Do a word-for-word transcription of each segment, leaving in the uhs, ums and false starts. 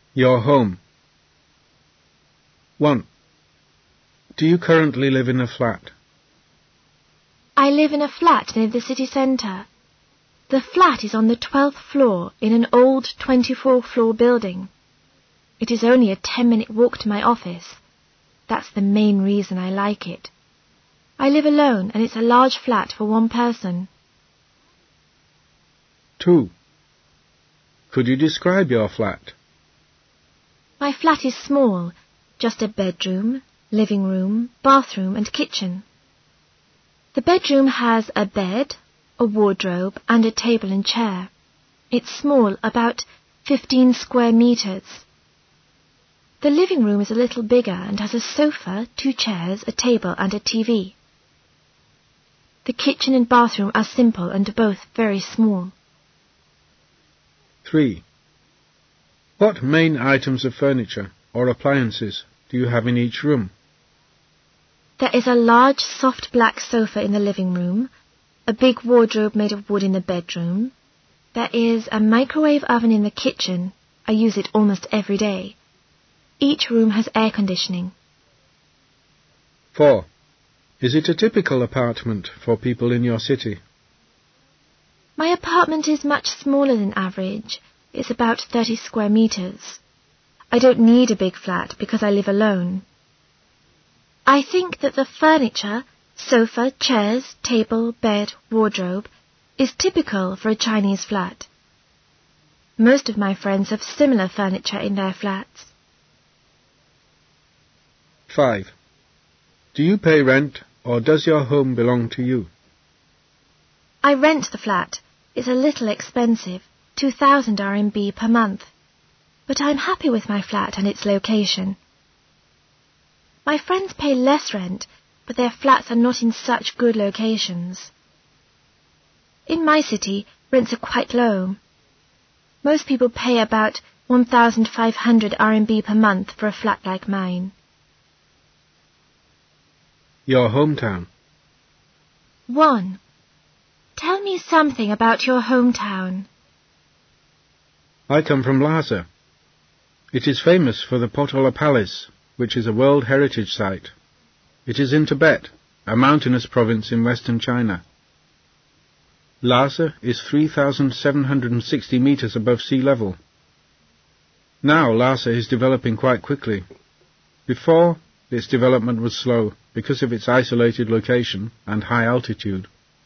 Your home. one. Do you currently live in a flat? I live in a flat near the city centre. The flat is on the twelfth floor in an old twenty-four floor building. It is only a ten-minute walk to my office. That's the main reason I like it. I live alone and it's a large flat for one person. two. Could you describe your flat? My flat is small, just a bedroom, living room, bathroom and kitchen. The bedroom has a bed, a wardrobe and a table and chair. It's small, about fifteen square metres. The living room is a little bigger and has a sofa, two chairs, a table and a T V. The kitchen and bathroom are simple and both very small. three. What main items of furniture or appliances do you have in each room? There is a large soft black sofa in the living room, a big wardrobe made of wood in the bedroom. There is a microwave oven in the kitchen. I use it almost every day. Each room has air conditioning. four. Is it a typical apartment for people in your city? My apartment is much smaller than average. It's about thirty square metres. I don't need a big flat because I live alone. I think that the furniture, sofa, chairs, table, bed, wardrobe, is typical for a Chinese flat. Most of my friends have similar furniture in their flats. five. Do you pay rent or does your home belong to you? I rent the flat. It's a little expensive, two thousand R M B per month. But I'm happy with my flat and its location. My friends pay less rent, but their flats are not in such good locations. In my city, rents are quite low. Most people pay about one thousand five hundred R M B per month for a flat like mine. Your hometown. one. Tell me something about your hometown. I come from Lhasa. It is famous for the Potala Palace, which is a World Heritage Site. It is in Tibet, a mountainous province in western China. Lhasa is three thousand seven hundred sixty metres above sea level. Now Lhasa is developing quite quickly. Before, its development was slow because of its isolated location and high altitude.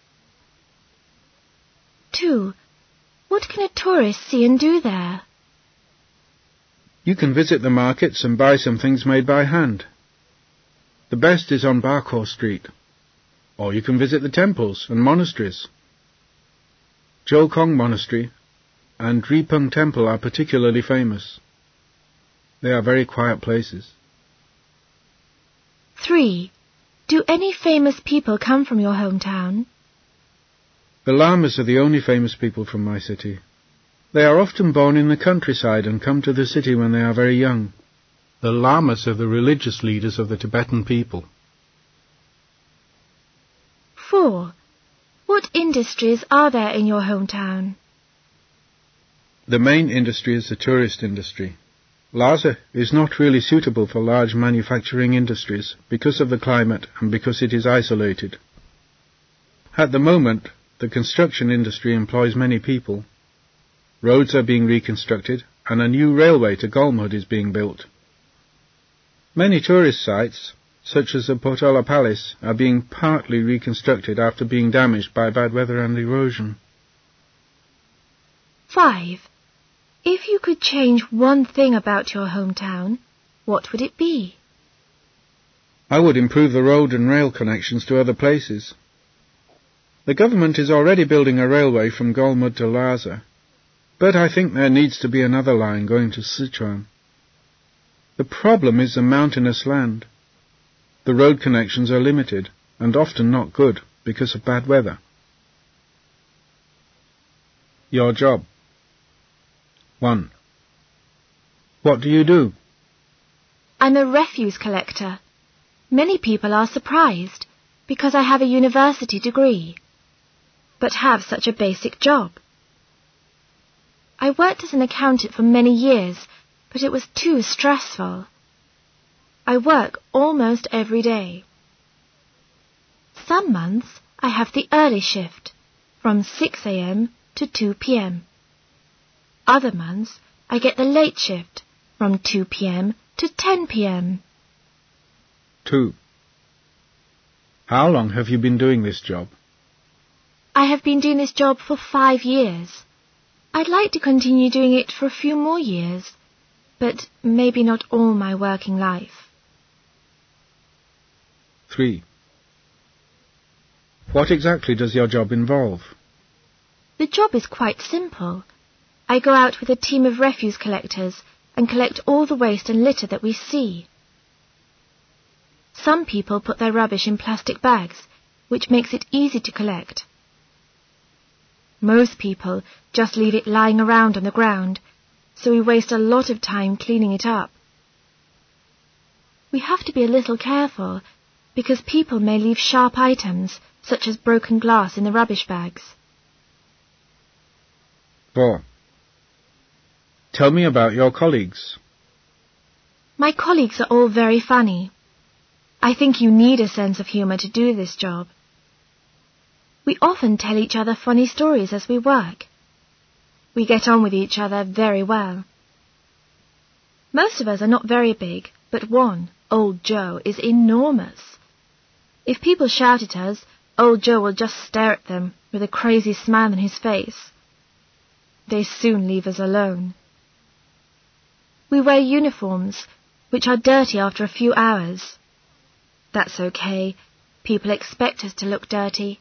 two. What can a tourist see and do there? You can visit the markets and buy some things made by hand. The best is on Barkor Street. Or you can visit the temples and monasteries. Jokong Monastery and Drepung Temple are particularly famous. They are very quiet places. three. Do any famous people come from your hometown? The Lamas are the only famous people from my city. They are often born in the countryside and come to the city when they are very young. The Lamas are the religious leaders of the Tibetan people. four. What industries are there in your hometown? The main industry is the tourist industry. Lhasa is not really suitable for large manufacturing industries because of the climate and because it is isolated. At the moment, the construction industry employs many people. Roads are being reconstructed and a new railway to Golmud is being built. Many tourist sites, such as the Potala Palace, are being partly reconstructed after being damaged by bad weather and erosion. five. If you could change one thing about your hometown, what would it be? I would improve the road and rail connections to other places. The government is already building a railway from Golmud to Lhasa, but I think there needs to be another line going to Sichuan. The problem is the mountainous land. The road connections are limited and often not good because of bad weather. Your job. one. What do you do? I'm a refuse collector. Many people are surprised because I have a university degree, but have such a basic job. I worked as an accountant for many years, but it was too stressful. I work almost every day. Some months I have the early shift, from six a.m. to two p.m. Other months I get the late shift, from two p.m. to ten p.m. two. How long have you been doing this job? I have been doing this job for five years. I'd like to continue doing it for a few more years, but maybe not all my working life. three. What exactly does your job involve? The job is quite simple. I go out with a team of refuse collectors and collect all the waste and litter that we see. Some people put their rubbish in plastic bags, which makes it easy to collect. Most people just leave it lying around on the ground, so we waste a lot of time cleaning it up. We have to be a little careful, because people may leave sharp items, such as broken glass, in the rubbish bags. four. Tell me about your colleagues. My colleagues are all very funny. I think you need a sense of humour to do this job. We often tell each other funny stories as we work. We get on with each other very well. Most of us are not very big, but one, Old Joe, is enormous. If people shout at us, Old Joe will just stare at them with a crazy smile on his face. They soon leave us alone. We wear uniforms, which are dirty after a few hours. That's okay. People expect us to look dirty.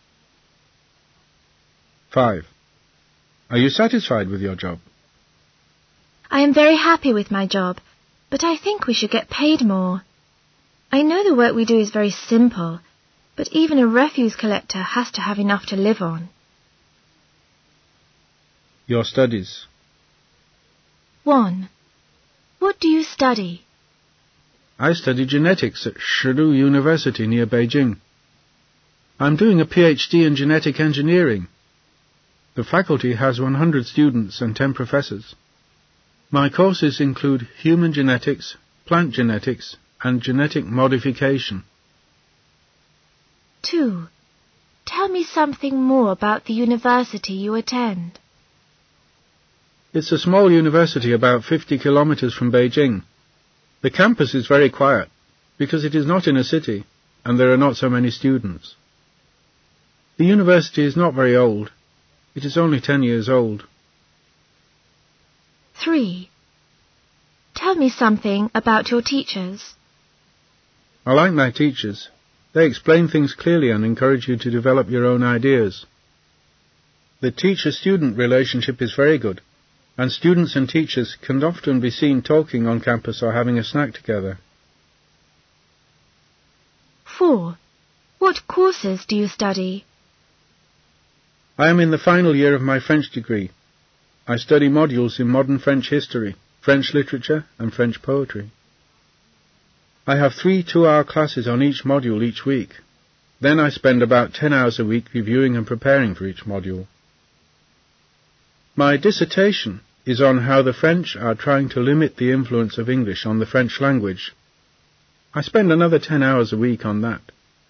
five. Are you satisfied with your job? I am very happy with my job, but I think we should get paid more. I know the work we do is very simple, but even a refuse collector has to have enough to live on. Your studies. one. What do you study? I study genetics at Shidu University near Beijing. I'm doing a PhD in genetic engineering. The faculty has one hundred students and ten professors. My courses include human genetics, plant genetics, and genetic modification. two. Tell me something more about the university you attend. It's a small university about fifty kilometers from Beijing. The campus is very quiet because it is not in a city and there are not so many students. The university is not very old. It is only ten years old. three. Tell me something about your teachers. I like my teachers. They explain things clearly and encourage you to develop your own ideas. The teacher-student relationship is very good, and students and teachers can often be seen talking on campus or having a snack together. four. What courses do you study? I am in the final year of my French degree. I study modules in modern French history, French literature, and French poetry. I have three two-hour classes on each module each week. Then I spend about ten hours a week reviewing and preparing for each module. My dissertation is on how the French are trying to limit the influence of English on the French language. I spend another ten hours a week on that.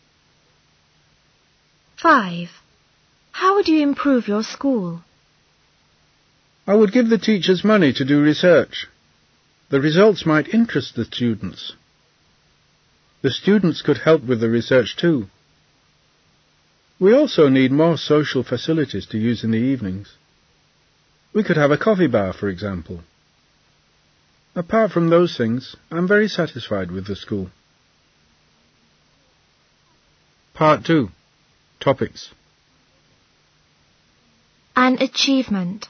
five. How would you improve your school? I would give the teachers money to do research. The results might interest the students. The students could help with the research too. We also need more social facilities to use in the evenings. We could have a coffee bar, for example. Apart from those things, I'm very satisfied with the school. Part two. Topics. An achievement.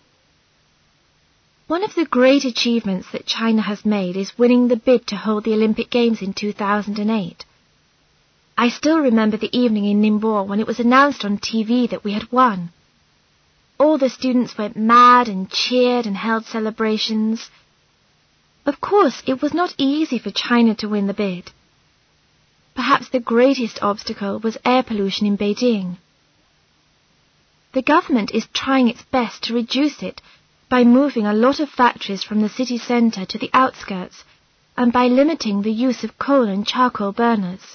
One of the great achievements that China has made is winning the bid to hold the Olympic Games in two thousand eight. I still remember the evening in Ningbo when it was announced on T V that we had won. All the students went mad and cheered and held celebrations. Of course, it was not easy for China to win the bid. Perhaps the greatest obstacle was air pollution in Beijing. The government is trying its best to reduce it by moving a lot of factories from the city centre to the outskirts and by limiting the use of coal and charcoal burners.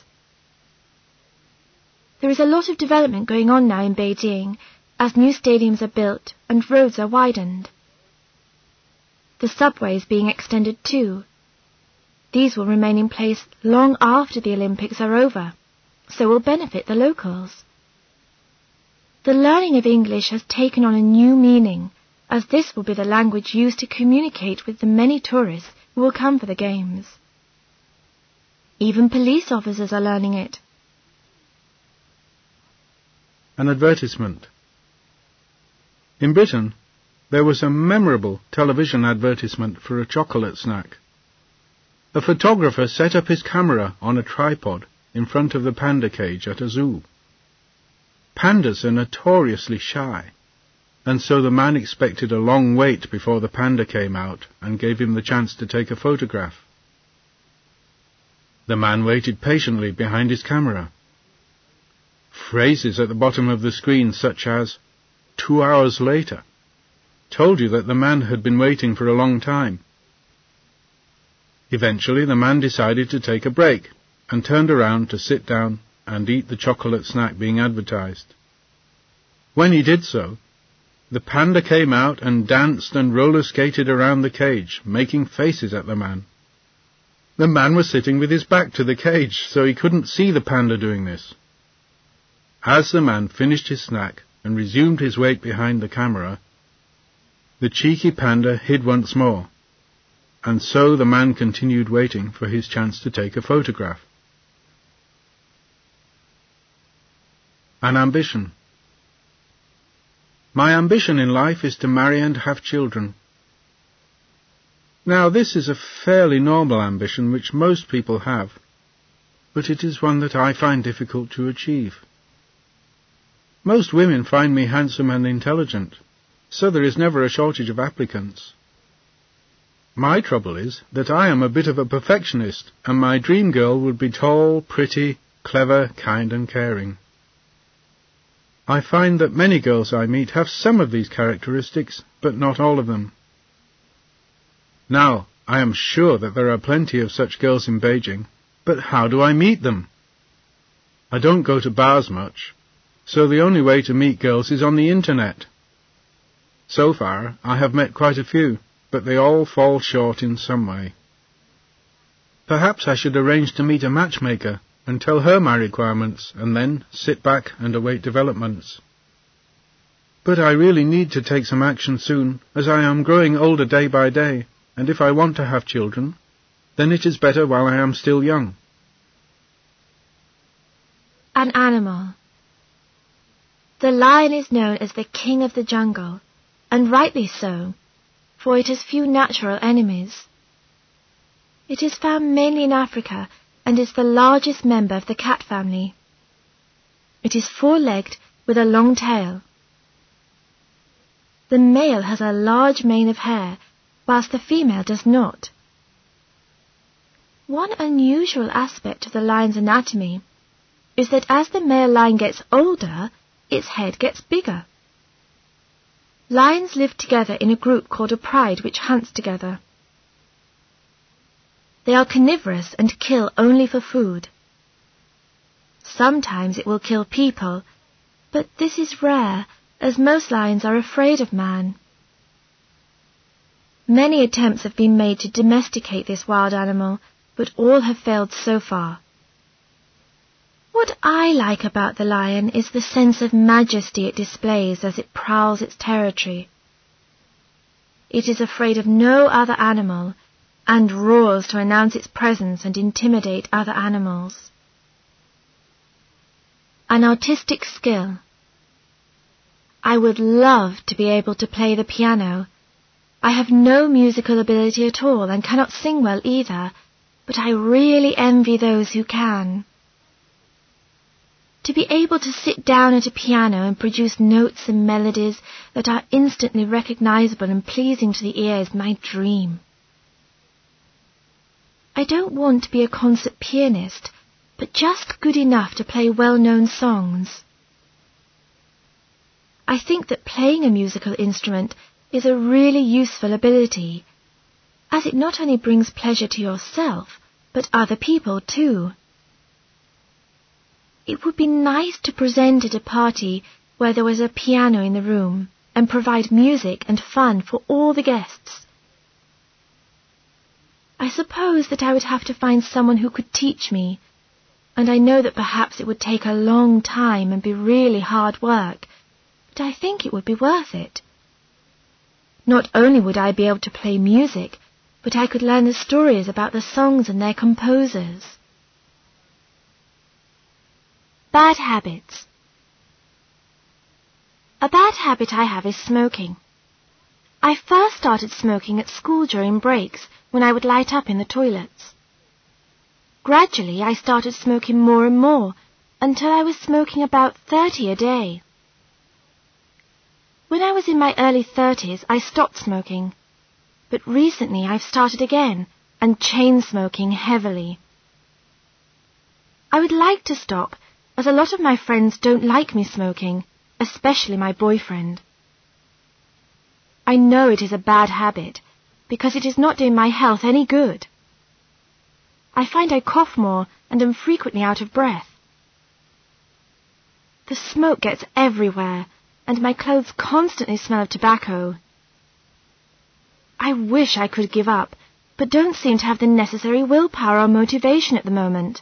There is a lot of development going on now in Beijing as new stadiums are built and roads are widened. The subway is being extended too. These will remain in place long after the Olympics are over, so will benefit the locals. The learning of English has taken on a new meaning, as this will be the language used to communicate with the many tourists who will come for the games. Even police officers are learning it. An advertisement. In Britain, there was a memorable television advertisement for a chocolate snack. A photographer set up his camera on a tripod in front of the panda cage at a zoo. Pandas are notoriously shy, and so the man expected a long wait before the panda came out and gave him the chance to take a photograph. The man waited patiently behind his camera. Phrases at the bottom of the screen such as, two hours later, told you that the man had been waiting for a long time. Eventually the man decided to take a break and turned around to sit down and eat the chocolate snack being advertised. When he did so, the panda came out and danced and roller skated around the cage, making faces at the man. The man was sitting with his back to the cage, so he couldn't see the panda doing this. As the man finished his snack and resumed his wait behind the camera, the cheeky panda hid once more, and so the man continued waiting for his chance to take a photograph. An ambition. My ambition in life is to marry and have children. Now, this is a fairly normal ambition which most people have, but it is one that I find difficult to achieve. Most women find me handsome and intelligent, so there is never a shortage of applicants. My trouble is that I am a bit of a perfectionist, and my dream girl would be tall, pretty, clever, kind and caring. I find that many girls I meet have some of these characteristics, but not all of them. Now, I am sure that there are plenty of such girls in Beijing, but how do I meet them? I don't go to bars much, so the only way to meet girls is on the internet. So far, I have met quite a few, but they all fall short in some way. Perhaps I should arrange to meet a matchmaker and tell her my requirements, and then sit back and await developments. But I really need to take some action soon, as I am growing older day by day, and if I want to have children, then it is better while I am still young. An animal. The lion is known as the king of the jungle, and rightly so, for it has few natural enemies. It is found mainly in Africa and is the largest member of the cat family. It is four-legged with a long tail. The male has a large mane of hair, whilst the female does not. One unusual aspect of the lion's anatomy is that as the male lion gets older, its head gets bigger. Lions live together in a group called a pride which hunts together. They are carnivorous and kill only for food. Sometimes it will kill people, but this is rare, as most lions are afraid of man. Many attempts have been made to domesticate this wild animal, but all have failed so far. What I like about the lion is the sense of majesty it displays as it prowls its territory. It is afraid of no other animal, and roars to announce its presence and intimidate other animals. An artistic skill. I would love to be able to play the piano. I have no musical ability at all and cannot sing well either, but I really envy those who can. To be able to sit down at a piano and produce notes and melodies that are instantly recognizable and pleasing to the ear is my dream. I don't want to be a concert pianist, but just good enough to play well-known songs. I think that playing a musical instrument is a really useful ability, as it not only brings pleasure to yourself, but other people too. It would be nice to present at a party where there was a piano in the room and provide music and fun for all the guests. I suppose that I would have to find someone who could teach me, and I know that perhaps it would take a long time and be really hard work, but I think it would be worth it. Not only would I be able to play music, but I could learn the stories about the songs and their composers. Bad habits. A bad habit I have is smoking. I first started smoking at school during breaks when I would light up in the toilets. Gradually I started smoking more and more until I was smoking about thirty a day. When I was in my early thirties I stopped smoking, but recently I've started again and chain smoking heavily. I would like to stop, as a lot of my friends don't like me smoking, especially my boyfriend. I know it is a bad habit, because it is not doing my health any good. I find I cough more and am frequently out of breath. The smoke gets everywhere, and my clothes constantly smell of tobacco. I wish I could give up, but don't seem to have the necessary willpower or motivation at the moment.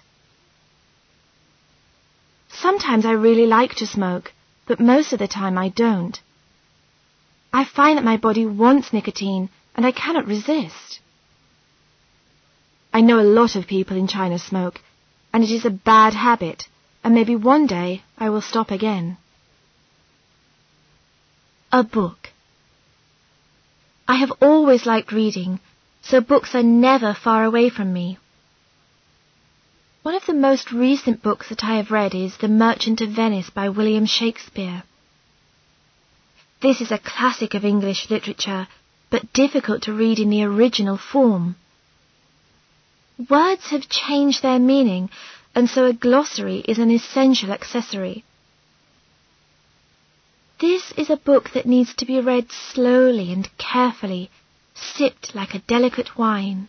Sometimes I really like to smoke, but most of the time I don't. I find that my body wants nicotine, and I cannot resist. I know a lot of people in China smoke, and it is a bad habit, and maybe one day I will stop again. A book. I have always liked reading, so books are never far away from me. One of the most recent books that I have read is The Merchant of Venice by William Shakespeare. This is a classic of English literature, but difficult to read in the original form. Words have changed their meaning, and so a glossary is an essential accessory. This is a book that needs to be read slowly and carefully, sipped like a delicate wine.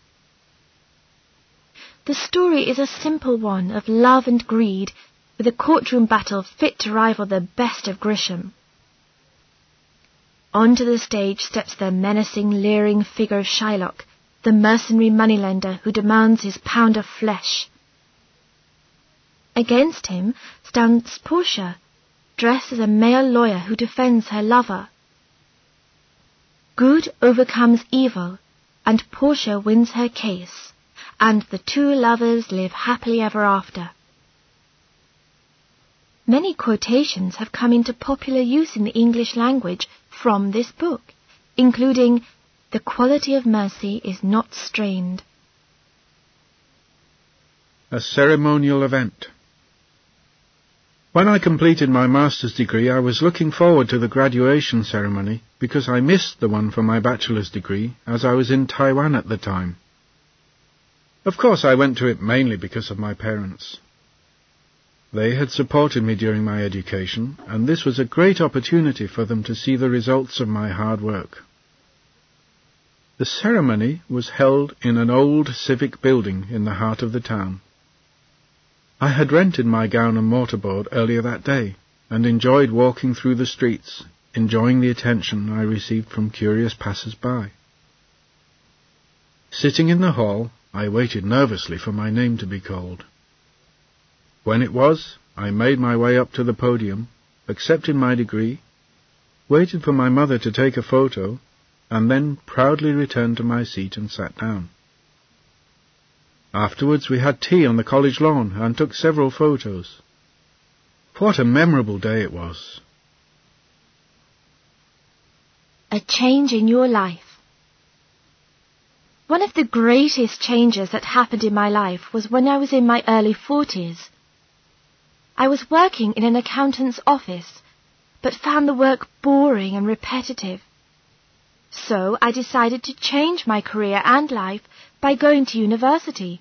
The story is a simple one of love and greed, with a courtroom battle fit to rival the best of Grisham. Onto the stage steps the menacing, leering figure of Shylock, the mercenary moneylender who demands his pound of flesh. Against him stands Portia, dressed as a male lawyer who defends her lover. Good overcomes evil, and Portia wins her case, and the two lovers live happily ever after. Many quotations have come into popular use in the English language from this book, including, "The quality of mercy is not strained." A ceremonial event. When I completed my master's degree, I was looking forward to the graduation ceremony because I missed the one for my bachelor's degree as I was in Taiwan at the time. Of course, I went to it mainly because of my parents. They had supported me during my education, and this was a great opportunity for them to see the results of my hard work. The ceremony was held in an old civic building in the heart of the town. I had rented my gown and mortarboard earlier that day, and enjoyed walking through the streets, enjoying the attention I received from curious passers-by. Sitting in the hall, I waited nervously for my name to be called. When it was, I made my way up to the podium, accepted my degree, waited for my mother to take a photo, and then proudly returned to my seat and sat down. Afterwards we had tea on the college lawn and took several photos. What a memorable day it was. A change in your life. One of the greatest changes that happened in my life was when I was in my early forties. I was working in an accountant's office, but found the work boring and repetitive. So I decided to change my career and life by going to university.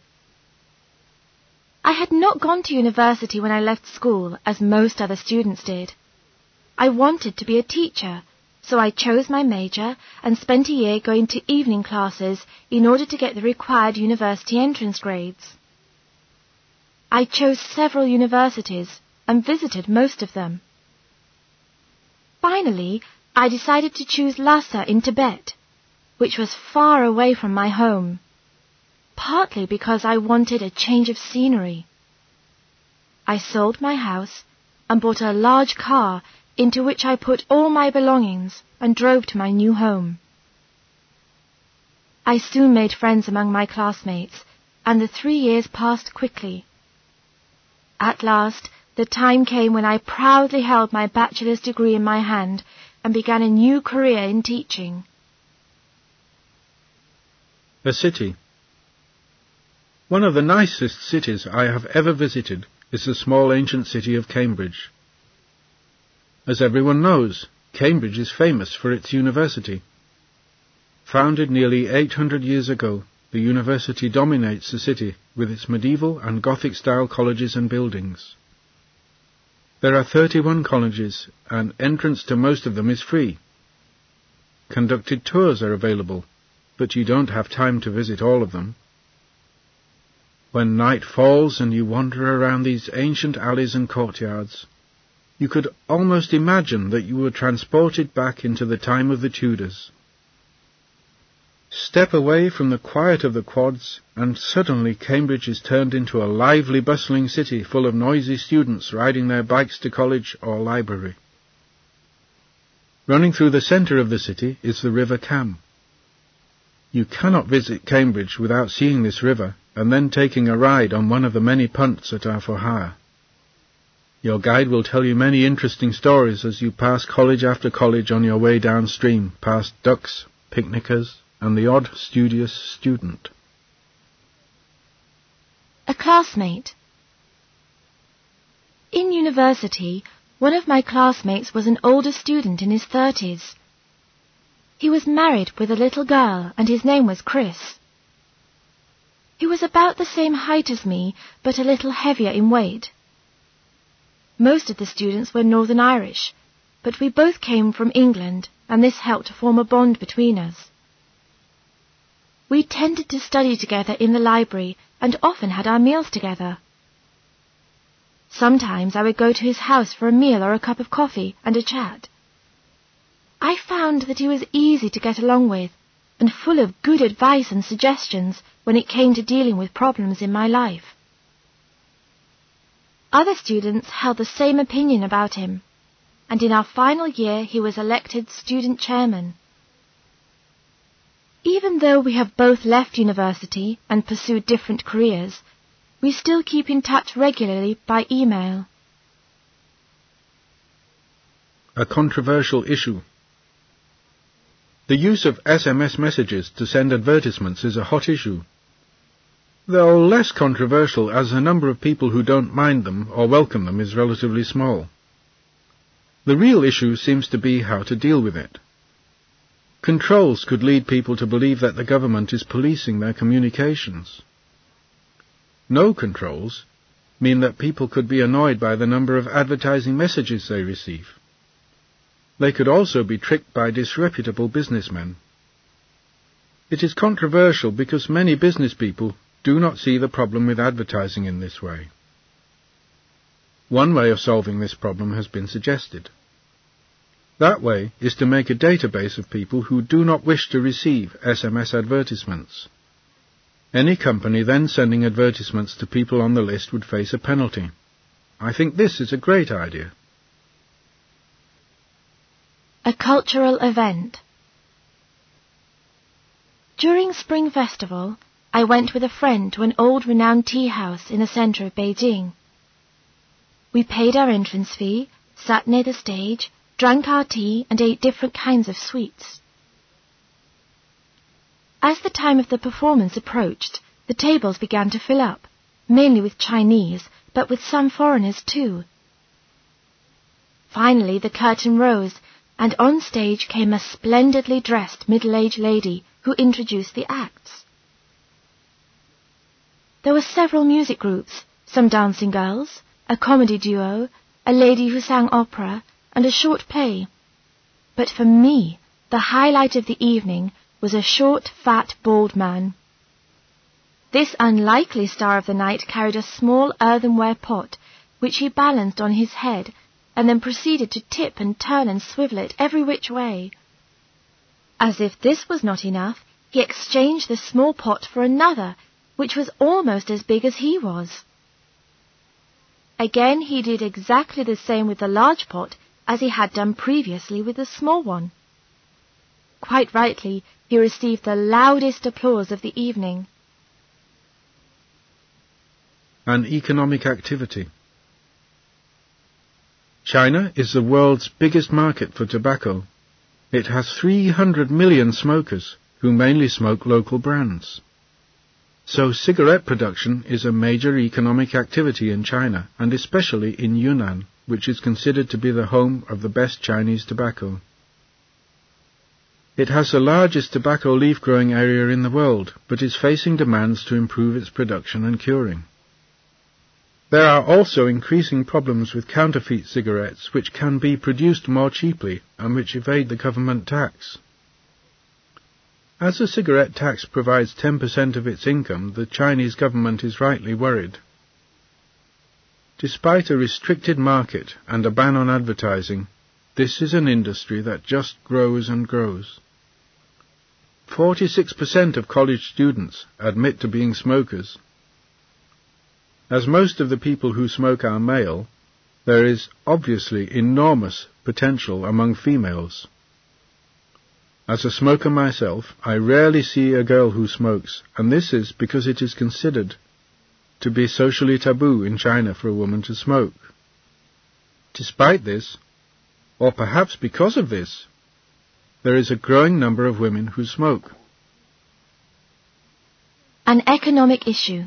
I had not gone to university when I left school, as most other students did. I wanted to be a teacher, so I chose my major and spent a year going to evening classes in order to get the required university entrance grades. I chose several universities and visited most of them. Finally, I decided to choose Lhasa in Tibet, which was far away from my home, partly because I wanted a change of scenery. I sold my house and bought a large car into which I put all my belongings and drove to my new home. I soon made friends among my classmates, and the three years passed quickly. At last, the time came when I proudly held my bachelor's degree in my hand and began a new career in teaching. A city. One of the nicest cities I have ever visited is the small ancient city of Cambridge. As everyone knows, Cambridge is famous for its university. Founded nearly eight hundred years ago, the university dominates the city with its medieval and Gothic-style colleges and buildings. There are thirty-one colleges, and entrance to most of them is free. Conducted tours are available, but you don't have time to visit all of them. When night falls and you wander around these ancient alleys and courtyards, you could almost imagine that you were transported back into the time of the Tudors. Step away from the quiet of the quads, and suddenly Cambridge is turned into a lively, bustling city full of noisy students riding their bikes to college or library. Running through the centre of the city is the River Cam. You cannot visit Cambridge without seeing this river and then taking a ride on one of the many punts that are for hire. Your guide will tell you many interesting stories as you pass college after college on your way downstream, past ducks, picnickers, and the odd studious student. A classmate. In university, one of my classmates was an older student in his thirties. He was married with a little girl, and his name was Chris. He was about the same height as me, but a little heavier in weight. Most of the students were Northern Irish, but we both came from England, and this helped to form a bond between us. We tended to study together in the library and often had our meals together. Sometimes I would go to his house for a meal or a cup of coffee and a chat. I found that he was easy to get along with and full of good advice and suggestions when it came to dealing with problems in my life. Other students held the same opinion about him, and in our final year he was elected student chairman. Even though we have both left university and pursued different careers, we still keep in touch regularly by email. A controversial issue. The use of S M S messages to send advertisements is a hot issue. Though less controversial as the number of people who don't mind them or welcome them is relatively small. The real issue seems to be how to deal with it. Controls could lead people to believe that the government is policing their communications. No controls mean that people could be annoyed by the number of advertising messages they receive. They could also be tricked by disreputable businessmen. It is controversial because many business people do not see the problem with advertising in this way. One way of solving this problem has been suggested. That way is to make a database of people who do not wish to receive S M S advertisements. Any company then sending advertisements to people on the list would face a penalty. I think this is a great idea. A cultural event. During Spring Festival, I went with a friend to an old renowned tea house in the centre of Beijing. We paid our entrance fee, sat near the stage, drank our tea and ate different kinds of sweets. As the time of the performance approached, the tables began to fill up, mainly with Chinese, but with some foreigners too. Finally the curtain rose, and on stage came a splendidly dressed middle-aged lady who introduced the acts. There were several music groups, some dancing girls, a comedy duo, a lady who sang opera, and a short play. But for me, the highlight of the evening was a short, fat, bald man. This unlikely star of the night carried a small earthenware pot, which he balanced on his head, and then proceeded to tip and turn and swivel it every which way. As if this was not enough, he exchanged the small pot for another, which was almost as big as he was. Again he did exactly the same with the large pot as he had done previously with the small one. Quite rightly, he received the loudest applause of the evening. An economic activity. China is the world's biggest market for tobacco. It has three hundred million smokers who mainly smoke local brands. So cigarette production is a major economic activity in China, and especially in Yunnan, which is considered to be the home of the best Chinese tobacco. It has the largest tobacco leaf growing area in the world, but is facing demands to improve its production and curing. There are also increasing problems with counterfeit cigarettes which can be produced more cheaply and which evade the government tax. As the cigarette tax provides ten percent of its income, the Chinese government is rightly worried. Despite a restricted market and a ban on advertising, this is an industry that just grows and grows. forty-six percent of college students admit to being smokers. As most of the people who smoke are male, there is obviously enormous potential among females. As a smoker myself, I rarely see a girl who smokes, and this is because it is considered to be socially taboo in China for a woman to smoke. Despite this, or perhaps because of this, there is a growing number of women who smoke. An economic issue.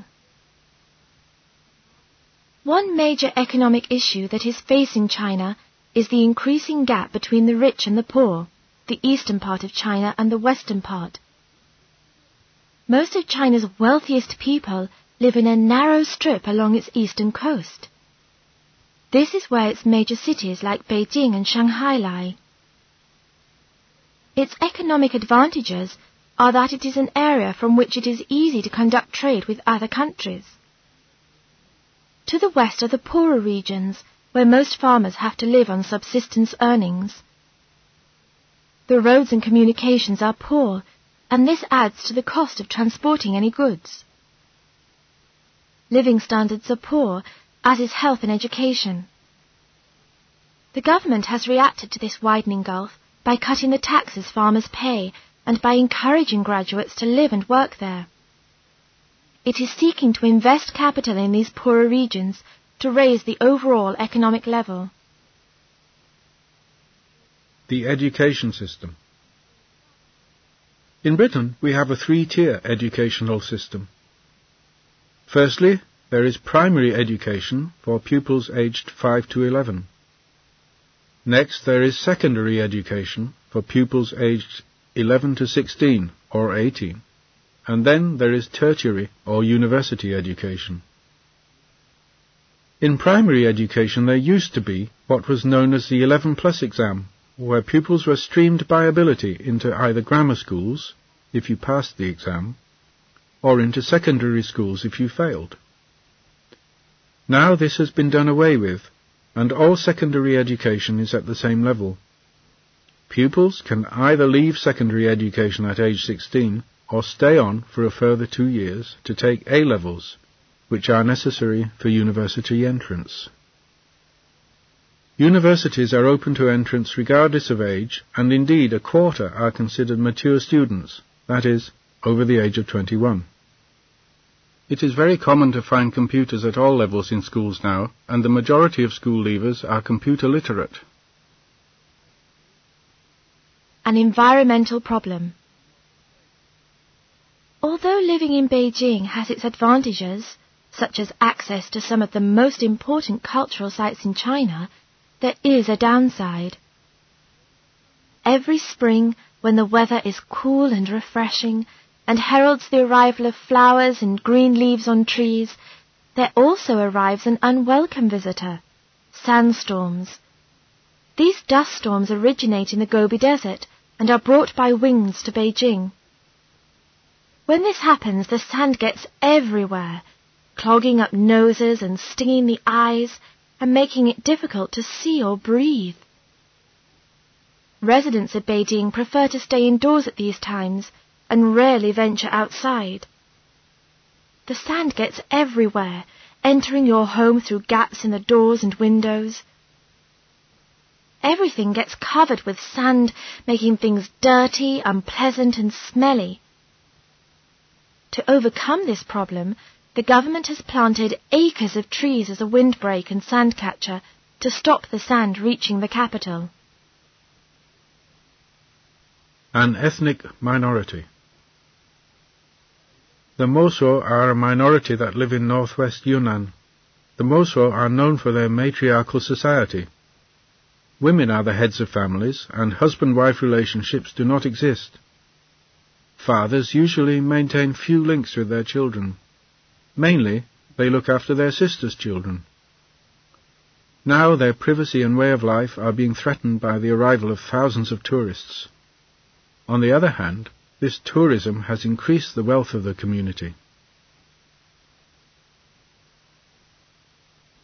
One major economic issue that is facing China is the increasing gap between the rich and the poor, the eastern part of China and the western part. Most of China's wealthiest people live in a narrow strip along its eastern coast. This is where its major cities like Beijing and Shanghai lie. Its economic advantages are that it is an area from which it is easy to conduct trade with other countries. To the west are the poorer regions, where most farmers have to live on subsistence earnings. The roads and communications are poor, and this adds to the cost of transporting any goods. Living standards are poor, as is health and education. The government has reacted to this widening gulf by cutting the taxes farmers pay and by encouraging graduates to live and work there. It is seeking to invest capital in these poorer regions to raise the overall economic level. The education system. In Britain, we have a three-tier educational system. Firstly, there is primary education for pupils aged five to eleven. Next, there is secondary education for pupils aged eleven to sixteen or eighteen. And then there is tertiary or university education. In primary education there used to be what was known as the eleven plus exam, where pupils were streamed by ability into either grammar schools, if you passed the exam, or into secondary schools if you failed. Now this has been done away with, and all secondary education is at the same level. Pupils can either leave secondary education at age sixteen, or stay on for a further two years to take A-levels, which are necessary for university entrance. Universities are open to entrance regardless of age, and indeed a quarter are considered mature students, that is, over the age of twenty-one. It is very common to find computers at all levels in schools now, and the majority of school leavers are computer literate. An environmental problem. Although living in Beijing has its advantages, such as access to some of the most important cultural sites in China, there is a downside. Every spring, when the weather is cool and refreshing, and heralds the arrival of flowers and green leaves on trees, there also arrives an unwelcome visitor, sandstorms. These dust storms originate in the Gobi Desert and are brought by winds to Beijing. When this happens, the sand gets everywhere, clogging up noses and stinging the eyes and making it difficult to see or breathe. Residents of Beijing prefer to stay indoors at these times and rarely venture outside. The sand gets everywhere, entering your home through gaps in the doors and windows. Everything gets covered with sand, making things dirty, unpleasant, and smelly. To overcome this problem, the government has planted acres of trees as a windbreak and sand catcher to stop the sand reaching the capital. An ethnic minority. The Mosuo are a minority that live in northwest Yunnan. The Mosuo are known for their matriarchal society. Women are the heads of families, and husband-wife relationships do not exist. Fathers usually maintain few links with their children. Mainly, they look after their sisters' children. Now their privacy and way of life are being threatened by the arrival of thousands of tourists. On the other hand, this tourism has increased the wealth of the community.